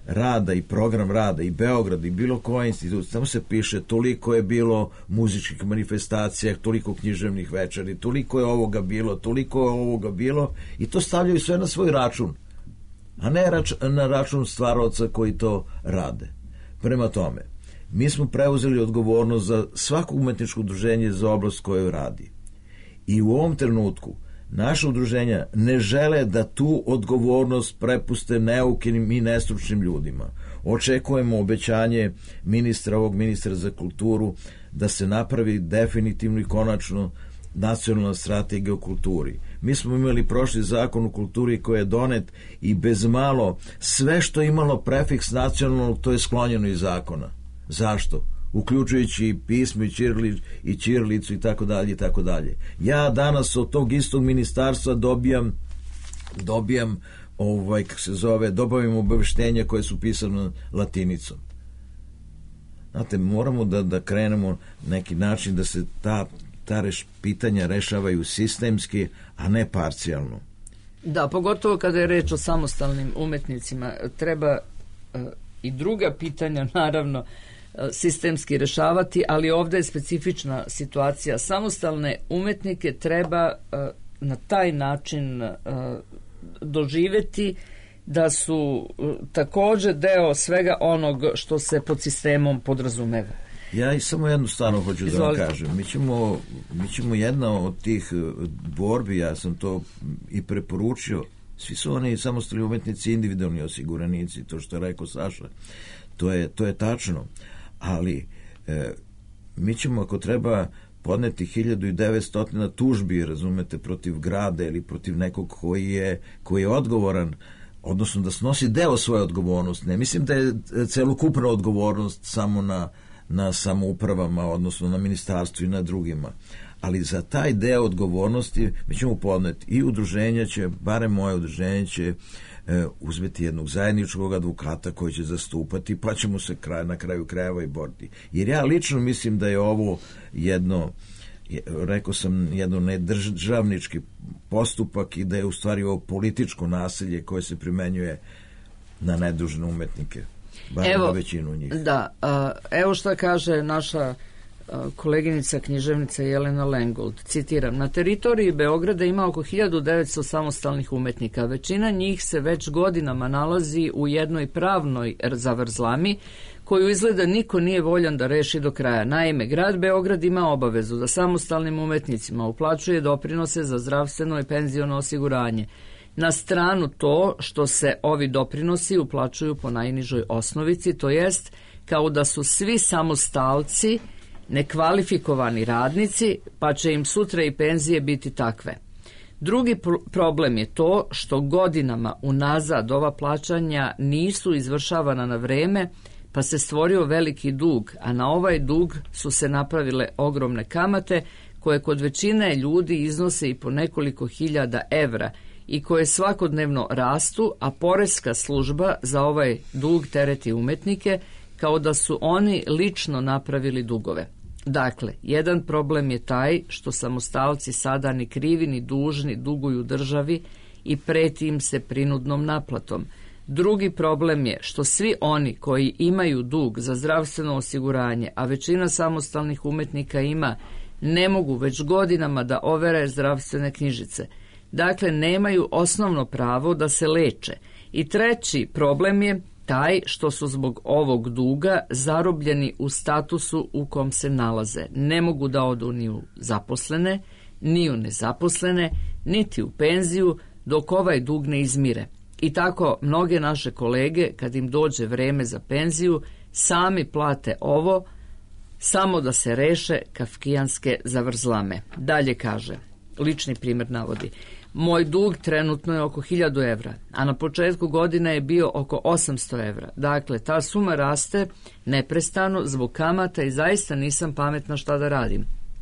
rada i program rada i Beograd i bilo koja institucija, tamo se piše toliko je bilo muzičkih manifestacija, toliko književnih večeri, toliko je ovoga bilo, toliko je ovoga bilo i to stavljaju sve na svoj račun, a ne rač, na račun stvaraoca koji to rade. Prema tome, mi smo preuzeli odgovornost za svako umetničko udruženje za oblast koju radi. I u ovom trenutku naše udruženja ne žele da tu odgovornost prepuste neukim i nestručnim ljudima. Očekujemo obećanje ministra, ovog ministra za kulturu, da se napravi definitivno i konačno nacionalna strategija o kulturi. Mi smo imali prošli zakon o kulturi koji je donet i bez malo sve što je imalo prefiks nacionalnog, to je sklonjeno iz zakona. Zašto? Uključujući i pismo i, ćirli, i ćirilicu i tako dalje i tako dalje. Ja danas od tog istog ministarstva dobijam dobijam ovaj, kako se zove, dobavim obaveštenja koje su pisane latinicom. Znate, moramo da, da krenemo neki način da se ta, ta reš, pitanja rešavaju sistemski, a ne parcijalno. Da, pogotovo kada je reč o samostalnim umetnicima, treba uh, i druga pitanja, naravno, sistemski rešavati, ali ovdje je specifična situacija. Samostalne umetnike treba uh, na taj način uh, doživeti da su uh, također deo svega onog što se pod sistemom podrazumeva. Ja i samo jednu stvarno hoću Izvolite. Da vam kažem. Mi ćemo, mi ćemo jedna od tih borbi, ja sam to i preporučio, svi su oni samostalni umetnici, individualni osiguranici, to što je rekao Saša, to je, to je tačno. Ali e, mi ćemo ako treba podneti hiljadu devetsto tužbi, razumete, protiv grada ili protiv nekog koji je, koji je odgovoran, odnosno da snosi deo svoje odgovornosti. Ne mislim da je celokupna odgovornost samo na, na samoupravama, odnosno na ministarstvu i na drugima. Ali za taj deo odgovornosti mi ćemo podneti i udruženja će, barem moje udruženje će uzmeti jednog zajedničkog advokata koji će zastupati, pa ćemo se kraj, na kraju krajeva i boriti. Jer ja lično mislim da je ovo jedno, rekao sam, jedno nedržavnički postupak i da je u stvari ovo političko nasilje koje se primenjuje na nedužne umetnike. Bar evo, na većinu njih. Da, a, evo šta kaže naša koleginica književnica Jelena Lengold, citiram: na teritoriji Beograda ima oko hiljadu devetsto samostalnih umetnika. Većina njih se već godinama nalazi u jednoj pravnoj zavrzlami koju izgleda niko nije voljan da reši do kraja. Naime, grad Beograd ima obavezu da samostalnim umetnicima uplaćuje doprinose za zdravstveno i penziono osiguranje. Na stranu to što se ovi doprinosi uplaćuju po najnižoj osnovici, to jest kao da su svi samostalci nekvalifikovani radnici, pa će im sutra i penzije biti takve. Drugi pr- problem je to što godinama unazad ova plaćanja nisu izvršavana na vreme, pa se stvorio veliki dug, a na ovaj dug su se napravile ogromne kamate koje kod većine ljudi iznose i po nekoliko hiljada evra i koje svakodnevno rastu, a poreska služba za ovaj dug tereti umetnike kao da su oni lično napravili dugove. Dakle, jedan problem je taj što samostalci sada ni krivi ni dužni duguju državi i preti im se prinudnom naplatom. Drugi problem je što svi oni koji imaju dug za zdravstveno osiguranje, a većina samostalnih umetnika ima, ne mogu već godinama da overe zdravstvene knjižice. Dakle, nemaju osnovno pravo da se leče. I treći problem je taj što su zbog ovog duga zarobljeni u statusu u kom se nalaze. Ne mogu da odu ni u zaposlene, ni u nezaposlene, niti u penziju, dok ovaj dug ne izmire. I tako mnoge naše kolege, kad im dođe vreme za penziju, sami plate ovo, samo da se reše kafkijanske zavrzlame. Dalje kaže, lični primjer navodi: moj dug trenutno je oko hiljadu evra, a na početku godine je bio oko osamsto evra. Dakle, ta suma raste neprestano zbog kamata i zaista nisam pametna šta da radim.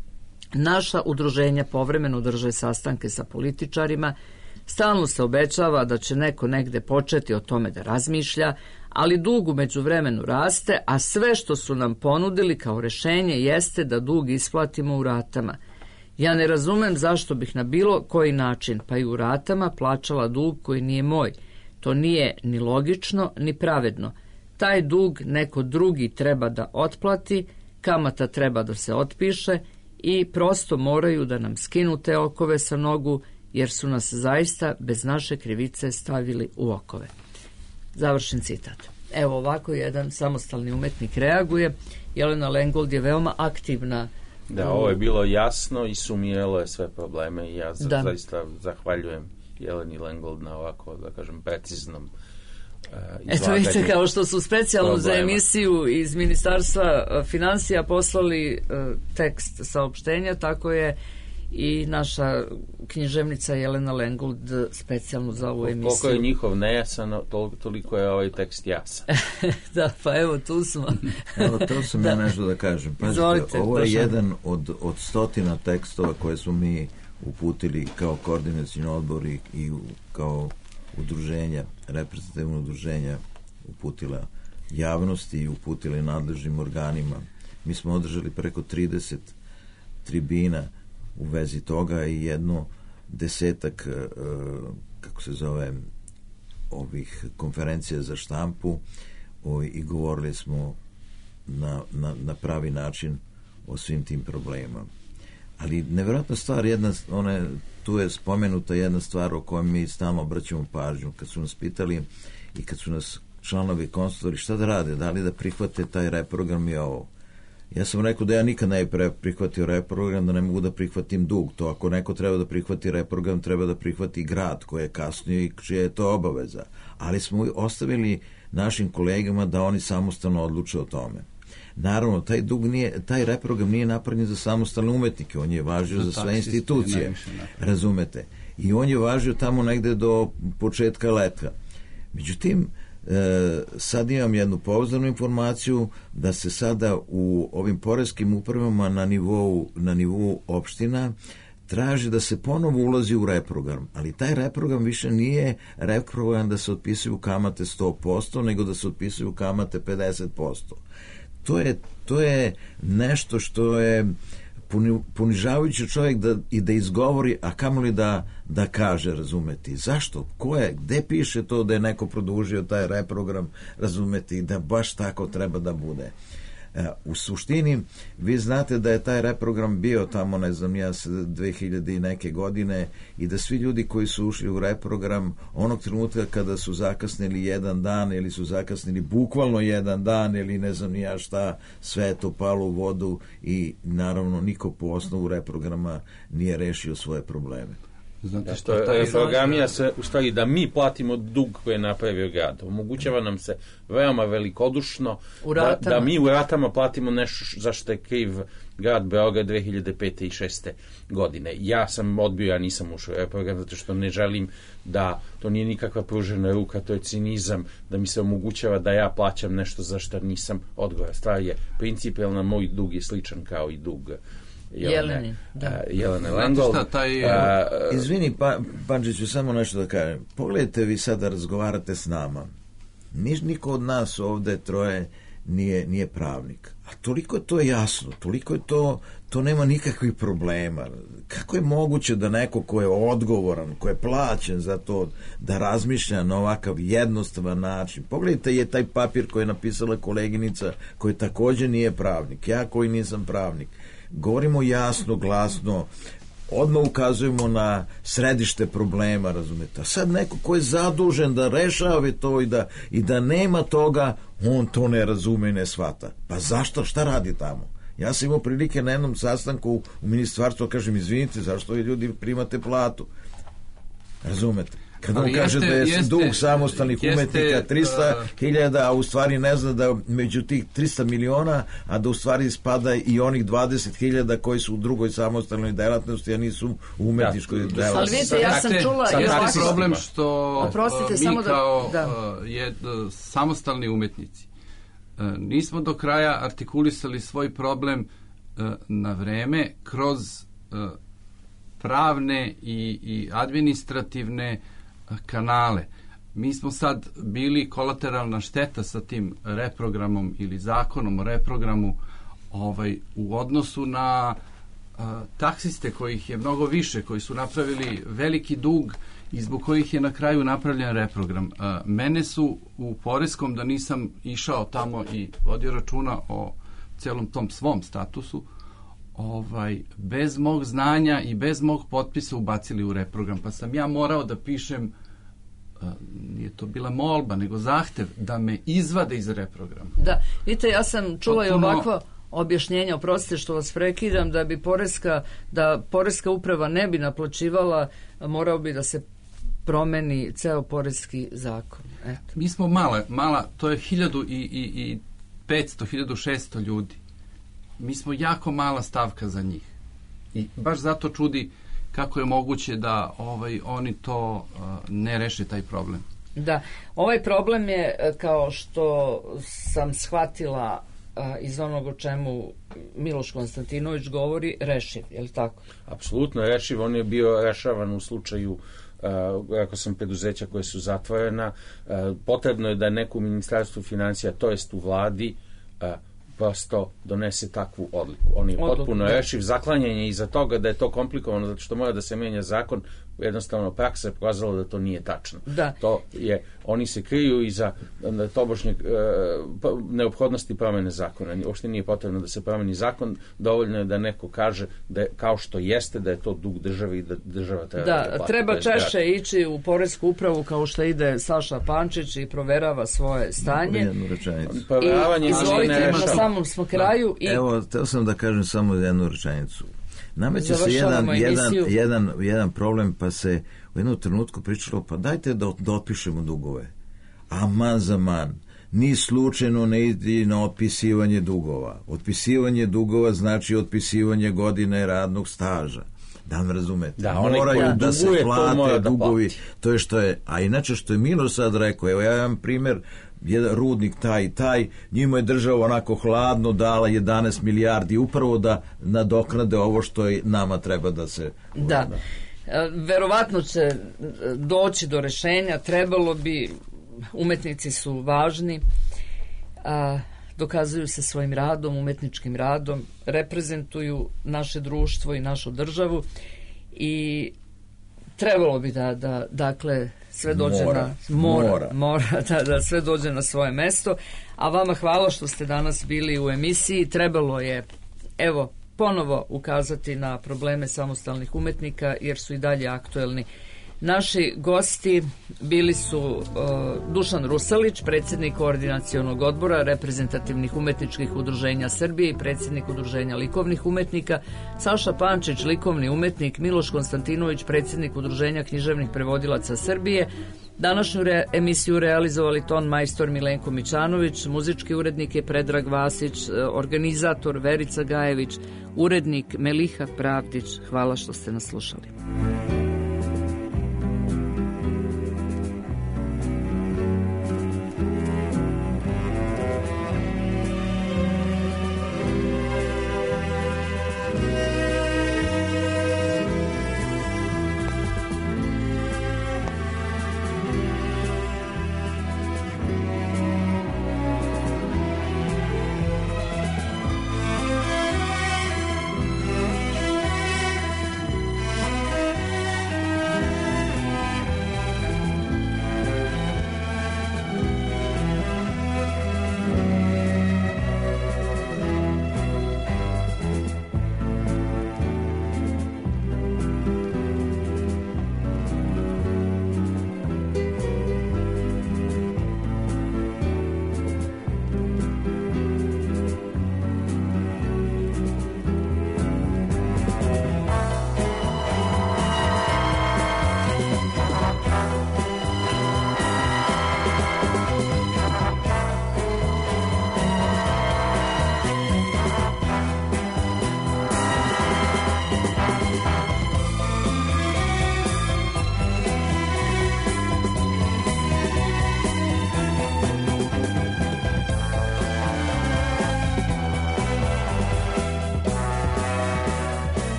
Naša udruženja povremeno drže sastanke sa političarima, stalno se obećava da će neko negde početi o tome da razmišlja, ali dug u međuvremenu raste, a sve što su nam ponudili kao rešenje jeste da dug isplatimo u ratama. Ja ne razumem zašto bih na bilo koji način, pa i u ratama, plaćala dug koji nije moj. To To nije ni logično, ni pravedno. Taj dug neko drugi treba da otplati, kamata treba da se otpiše i prosto moraju da nam skinu te okove sa nogu, jer su nas zaista bez naše krivice stavili u okove. Završen citat. Evo ovako jedan samostalni umetnik reaguje. Jelena Lengold je veoma aktivna. Da, ovo je bilo jasno i sumiralo je sve probleme i ja za, da. zaista zahvaljujem Jeleni Lengold na ovako, da kažem, preciznom uh, Eto vidite, kao što su specijalno problema. Za emisiju iz Ministarstva financija poslali uh, tekst saopštenja, tako je i naša književnica Jelena Lengold specijalno za ovu emisiju. Koliko je njihov nejasan, toliko je ovaj tekst jasan. Da, pa evo tu smo. Evo, to sam da. ja nešto da kažem. Pazite, Izvolite, ovo je prošle. jedan od, od stotina tekstova koje smo mi uputili kao koordinacioni odbor i, i kao udruženja, reprezentativno udruženja uputila javnosti i uputili nadležnim organima. Mi smo održali preko trideset tribina u vezi toga i jedno desetak, kako se zove, ovih konferencija za štampu i govorili smo na, na, na pravi način o svim tim problemima. Ali nevjerojatna stvar, jedna, one, tu je spomenuta jedna stvar o kojoj mi stalno obraćamo pažnju. Kad su nas pitali i kad su nas članovi konstatovali šta da rade, da li da prihvate taj reprogram i ovo. Ja sam rekao da ja nikad ne bih prihvatio reprogram, da ne mogu da prihvatim dug. To ako neko treba da prihvati reprogram, treba da prihvati grad koji je kasnije i čija je to obaveza. Ali smo ostavili našim kolegama da oni samostalno odluče o tome. Naravno, taj dug nije, taj reprogram nije napravljen za samostalne umetnike, on je važio za sve institucije, razumete. I on je važio tamo negde do početka leta. Međutim, E, sad imam jednu pouzdanu informaciju da se sada u ovim poreskim upravama na nivou, na nivou opština traži da se ponovo ulazi u reprogram, ali taj reprogram više nije reprogram da se otpisuju kamate sto posto, nego da se otpisuju kamate pedeset posto. To je, to je nešto što je ponižavajući čovjek da, i da izgovori, a kamoli da, da kaže, razumeti. Zašto? Ko je? Gde piše to da je neko produžio taj reprogram, razumeti, da baš tako treba da bude? E, u suštini, vi znate da je taj reprogram bio tamo, ne znam, ja dve hiljade i neke godine i da svi ljudi koji su ušli u reprogram onog trenutka kada su zakasnili jedan dan ili su zakasnili bukvalno jedan dan ili ne znam ja šta, sve je to palo u vodu i naravno niko po osnovu reprograma nije rešio svoje probleme. Znate što je reprogramija se u stvari da mi platimo dug koji je napravio grad. Omogućava nam se veoma velikodušno da, da mi u ratama platimo nešto za što je kriv grad Beograd dve hiljade pete i šeste godine. Ja sam odbio, ja nisam ušao u reprogram zato što ne želim da, to nije nikakva pružena ruka, to je cinizam, da mi se omogućava da ja plaćam nešto za što nisam odgovoran. Stvar je principijelna, moj dug je sličan kao i dug Jelene, da. uh, Jelene Lengold. Taj, uh, uh, izvini, pa, Pančiću, samo nešto da kažem. Pogledajte vi sad da razgovarate s nama. Niš, niko od nas ovde troje nije, nije pravnik. A toliko je to jasno, toliko je to, to nema nikakvih problema. Kako je moguće da neko ko je odgovoran, ko je plaćen za to, da razmišlja na ovakav jednostavan način? Pogledajte je taj papir koji je napisala koleginica, koji također nije pravnik. Ja koji nisam pravnik. Govorimo jasno, glasno, odmah ukazujemo na središte problema, razumete. A sad neko ko je zadužen da rešava to i da, i da nema toga, on to ne razume i ne shvata. Pa zašto, šta radi tamo? Ja sam imao prilike na jednom sastanku u ministarstvu, kažem, izvinite, zašto vi ljudi primate platu? Razumete? Kad on kaže da je jeste, dug samostalnih jeste, umetnika tristo hiljada, a u stvari ne zna da među tih tristo miliona, a da u stvari spada i onih dvadeset hiljada koji su u drugoj samostalnoj delatnosti, a nisu u umetničkoj ja, delatnosti. Ali vidite, ja sam čula... Sad je problem što Oprostite, mi samo da, kao da. Je, samostalni umetnici nismo do kraja artikulisali svoj problem na vreme kroz pravne i, i administrativne kanale. Mi smo sad bili kolateralna šteta sa tim reprogramom ili zakonom o reprogramu ovaj, u odnosu na a, taksiste kojih je mnogo više, koji su napravili veliki dug i zbog kojih je na kraju napravljen reprogram. Mene su u Poreskom, da nisam išao tamo i vodio računa o celom tom svom statusu, ovaj, bez mog znanja i bez mog potpisa ubacili u reprogram. Pa sam ja morao da pišem, nije to bila molba, nego zahtev da me izvade iz reprograma. Da, vidite, ja sam čula i ovakvo objašnjenja, oprostite što vas prekidam, da bi poreska, da poreska uprava ne bi naplaćivala, morao bi da se promeni ceo poreski zakon. Eto. Mi smo mala, mala, to je hiljadu i petsto, hiljadu šesto ljudi. Mi smo jako mala stavka za njih. I baš zato čudi kako je moguće da ovaj, oni to uh, ne reše taj problem. Da, ovaj problem je, kao što sam shvatila uh, iz onog o čemu Miloš Konstantinović govori, rešiv, je li tako? Apsolutno rešiv, on je bio rešavan u slučaju uh, ako sam preduzeća koje su zatvorena. Uh, potrebno je da neko u Ministarstvu financija, to jest u vladi, uh, prosto donese takvu odluku. On je Odluku, potpuno rešiv. Zaklanjanje iza toga da je to komplikovano zato što mora da se menja zakon, jednostavno praksa je pokazala da to nije tačno. Da. To je, oni se kriju iza tobožnje e, neophodnosti promene zakona. Uopšte nije potrebno da se promeni zakon, dovoljno je da neko kaže da je, kao što jeste, da je to dug države i da država treba da, da plati. Treba češće ići u poresku upravu kao što ide Saša Pančić i proverava svoje stanje. Jednu rečenicu. I izvolite, na samom smo kraju. I... Evo, teo sam da kažem samo jednu rečenicu. Nameće se jedan, jedan, jedan, jedan problem, pa se u jednom trenutku pričalo, pa dajte da, da otpišemo dugove. A man za man, ni slučajno ne ide na otpisivanje dugova. Otpisivanje dugova znači otpisivanje godine radnog staža. Da me razumete? Da, moraju da duguje, se plate to dugovi. To je što je, a inače što je Milo sad rekao, evo ja imam primjer, jedan rudnik taj i taj, njima je država onako hladno dala jedanaest milijardi upravo da nadoknade ovo što je nama treba da se... Da, verovatno će doći do rešenja, trebalo bi, umetnici su važni, a, dokazuju se svojim radom, umetničkim radom, reprezentuju naše društvo i našu državu i trebalo bi da, da dakle, sve dođe mora, na mora, mora. mora da, da sve dođe na svoje mesto. A vama hvala što ste danas bili u emisiji. Trebalo je, evo, ponovo ukazati na probleme samostalnih umetnika jer su i dalje aktuelni. Naši gosti bili su uh, Dušan Rusalić, predsjednik Koordinacionog odbora reprezentativnih umetničkih udruženja Srbije i predsjednik Udruženja likovnih umetnika, Saša Pančić, likovni umetnik, Miloš Konstantinović, predsjednik Udruženja književnih prevodilaca Srbije. Današnju re- emisiju realizovali ton majstor Milenko Mićanović, muzički urednik je Predrag Vasić, organizator Verica Gajević, urednik Meliha Pravdić. Hvala što ste nas slušali.